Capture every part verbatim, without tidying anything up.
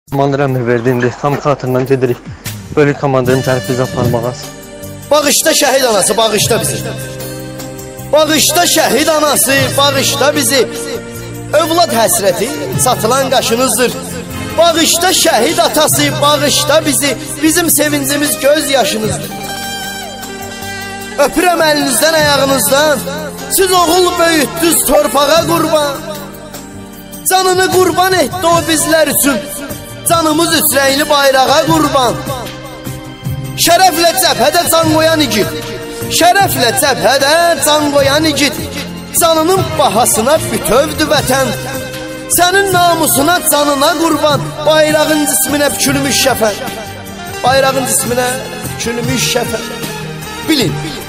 Komandır əmr verdiğinde tam xatırından gedirik. Bölük komandanın tərif bizə aparmağaz. Bağışda şəhid anası, bağışda bizi. Bağışda şəhid anası, bağışda bizi. Övlad həsrəti satılan qaşınızdır. Bağışda şəhid atası, bağışda bizi. Bizim sevincimiz göz yaşınızdır. Öpürəm əlinizdən, ayağınızdan. Siz oğul böyütdünüz torpağa qurban. Canını qurban etdi o bizlər üçün. Canımız üsrəyli bayrağa qurban. Şərəflə cəbhədə can qoyan igid. Şərəflə cəbhədə can qoyan igid. Canının bahasına bütövdü vətən. Sənin namusuna, canına qurban. Bayrağın cisminə bükülmüş şəfən. Bayrağın cisminə bükülmüş şəfən. Bilin,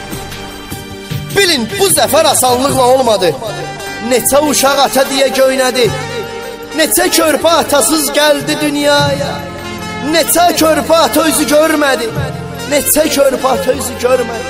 bilin bu zəfər asanlıqla olmadı. Neçə uşaq ata deyə göynədi. Neçə körpə atasız gəldi dünyaya. Neçə körpə ata özü görmədi. Neçə körpə ata özü görmədi.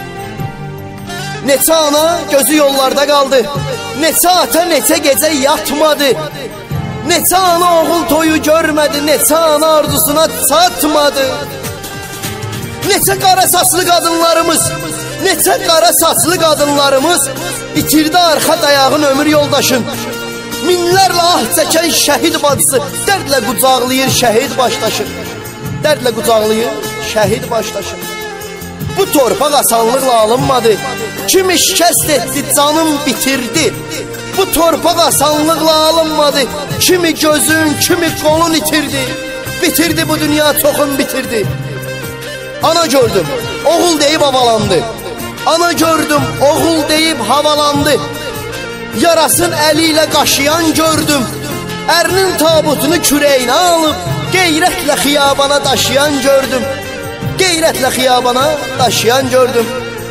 Neçə ana gözü yollarda qaldı. Neçə ata neçə gecə yatmadı. Neçə ana oğul toyu görmədi. Neçə ana arzusuna çatmadı. Neçə qara saçlı qadınlarımız, neçə qara saçlı qadınlarımız itirdi arxa dayağın ömür yoldaşın. Minlərlə ah çəkən şəhid bacısı dərdlə qucaqlayır şəhid başdaşın. Dərdlə qucaqlayır şəhid başdaşın. Bu torpaq asanlıqla alınmadı. Kimi şikəst etdi, canım bitirdi. Bu torpaq asanlıqla alınmadı. Kimi gözün, kimi qolun itirdi. Bitirdi bu dünya, çoxun bitirdi. Ana gördüm, oğul deyib havalandı. Ana gördüm, oğul deyib havalandı. Yarasın əli ilə qaşıyan gördüm. Ərinin tabutunu kürəyinə alıb qeyrətlə xiyabana daşıyan gördüm. Qeyrətlə xiyabana daşıyan gördüm.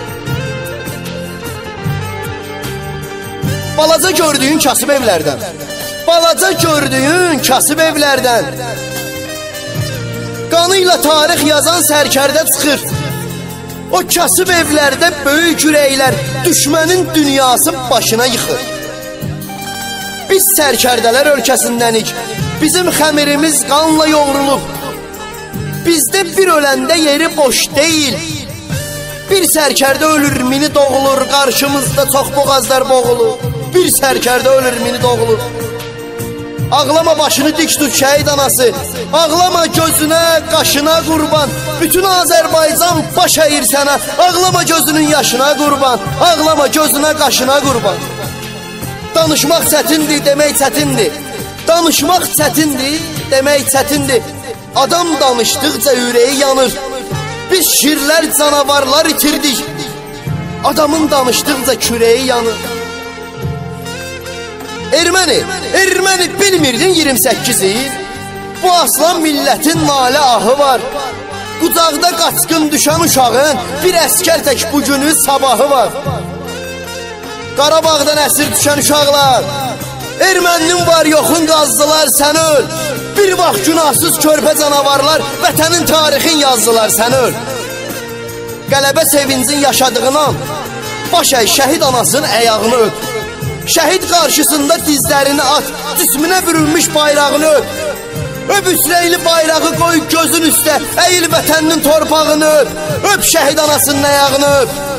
Balaca gördüyün kasıb evlərdən. Balaca gördüyün kasıb evlərdən. Qanıyla tarix yazan sərkərdə çıxır. O kasıb evlərdə böyük ürəklər düşmənin dünyası başına yıxır. Biz sərkərdələr ölkəsindənik. Bizim xəmirimiz qanla yoğrulub. Bizdə bir öləndə yeri boş deyil. Bir sərkərdə ölür mini doğulur. Qarşımızda çox boğazlar boğulur. Bir sərkərdə ölür mini doğulur. Ağlama başını dik tut şəhid anası. Ağlama gözünə, qaşına qurban. Bütün Azərbaycan baş əyir sənə. Ağlama gözünün yaşına qurban. Ağlama gözünə, qaşına qurban. Danışmaq çətindir, demək çətindir. Danışmaq çətindir, demək çətindir. Adam danışdıqca ürəyi yanır. Biz şirlər, canavarlar itirdik. Adamın danışdıqca kürəyi yanır. Erməni, erməni bilmirdin iyirmi səkkizi? Bu aslan millətin nalə ahı var. Qucaqda qaçqın düşən uşağın bir əskər tək bugünü sabahı var. Qarabağdan əsir düşən uşaqlar, erməninin var yoxun qazdılar sən öl. Bir vaxt günahsız körpə canavarlar vətənin tarixin yazdılar sən öl. Qələbə sevincin yaşadığından baş əy şəhid anasının əyağını öp. Şəhid qarşısında dizlərini at, cisminə bürünmüş bayrağını öp. Öp üsrəyli bayrağı qoy gözün üstə, əyil vətəninin torpağını öp. Öp şəhid anasının əyağını öp.